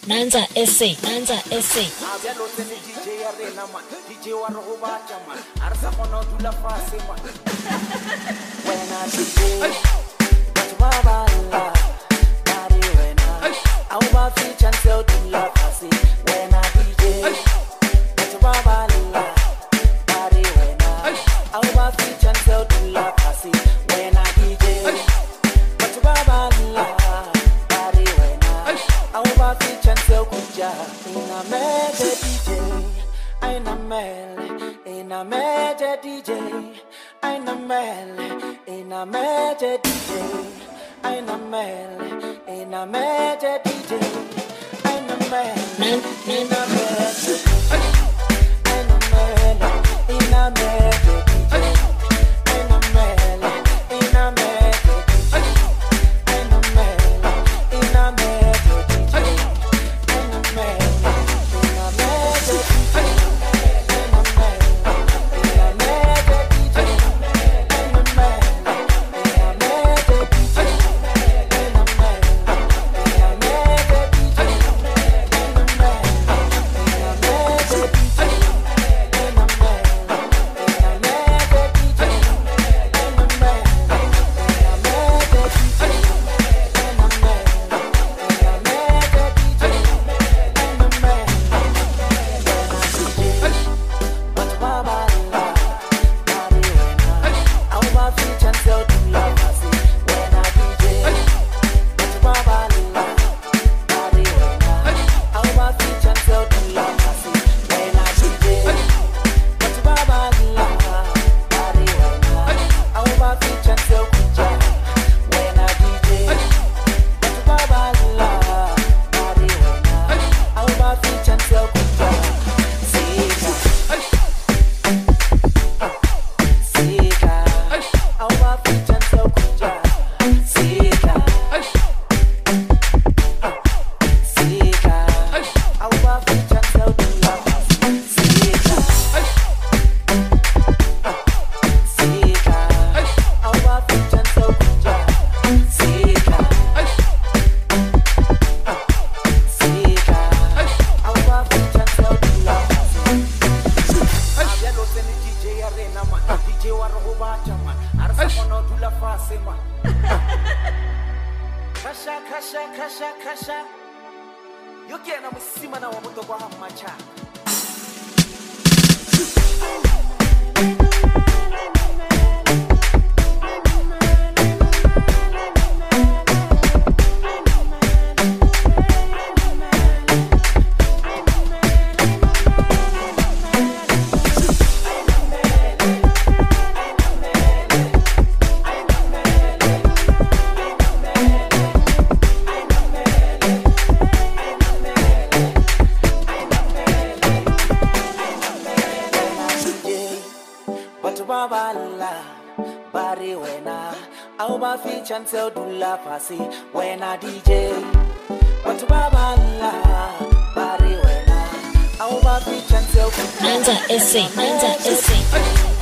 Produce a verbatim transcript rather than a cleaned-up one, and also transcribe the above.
Nanza S A, Nanza S A. Abia lo tene D J arena man, D J wa ro ba man. Arsa kono dula fase man. When I D J, but baba la, body when I, au ba fi chance dula fase. When I D J, but baba la, body when I, au ba fi chance dula fase. When I D J, but baba la, body when I, au ba fi chance kuja. In a major D J, in a mel, in a major D J, in a mel, in a major D J, in a mel, in a major D J, in a mel, in a major D J, in a mel, in a major D J, in a mel, in a major D J, in a mel, in a major D J. Kasha, kasha, kasha, kasha. You get a simana wa muto kwa hamacha. Bari wena, au ba fi chance dula pasi wena D J. But baba la, bari wena, au ba fi chance. Nanza S A, Nanza S A.